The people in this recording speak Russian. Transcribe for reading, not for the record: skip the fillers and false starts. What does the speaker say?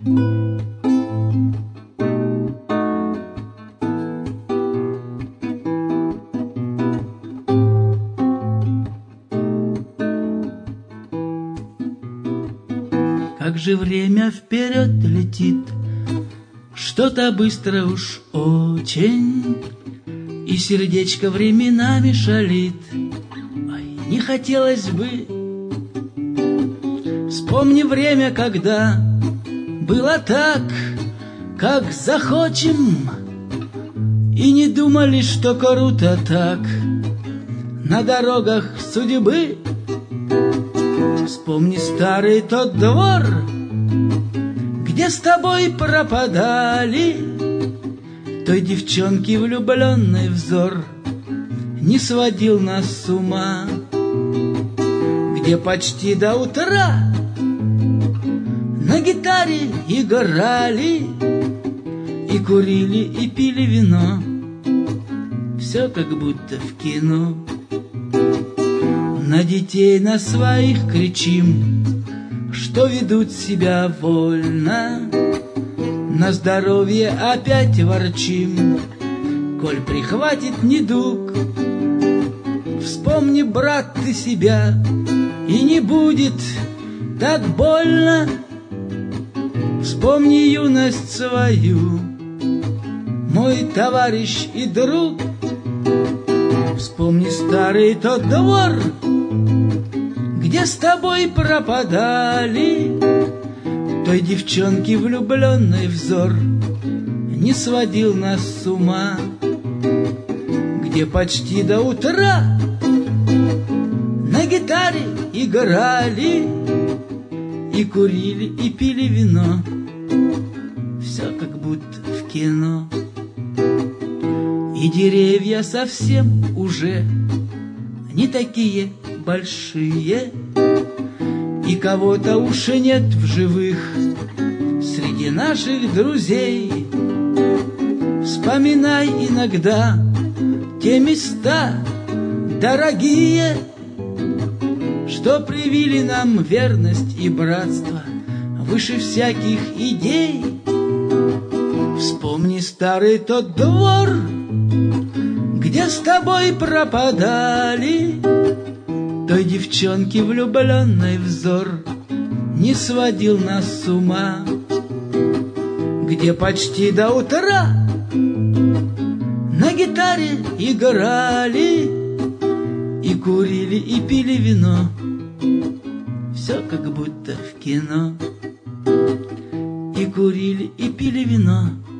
Как же время вперед летит, что-то быстро уж очень, и сердечко временами шалит. Ай, не хотелось бы. Вспомни время, когда было так, как захочем, и не думали, что круто так на дорогах судьбы. Вспомни старый тот двор, где с тобой пропадали той девчонки влюбленный взор, не сводил нас с ума, где почти до утра на гитаре играли и курили, и пили вино. Все как будто в кино. На детей на своих кричим, что ведут себя вольно. На здоровье опять ворчим, коль прихватит недуг. Вспомни, брат, ты себя, и не будет так больно. Вспомни юность свою, мой товарищ и друг. Вспомни старый тот двор, где с тобой пропадали той девчонки влюбленный взор, не сводил нас с ума, где почти до утра на гитаре играли и курили, и пили вино. Все как будто в кино. И деревья совсем уже не такие большие, и кого-то уж и нет в живых среди наших друзей. Вспоминай иногда те места дорогие, что привили нам верность и братство выше всяких идей. Вспомни старый тот двор, где с тобой пропадали той девчонки влюбленный взор, не сводил нас с ума, где почти до утра на гитаре играли и курили, и пили вино. Все как будто в кино. И курили, и пили вино.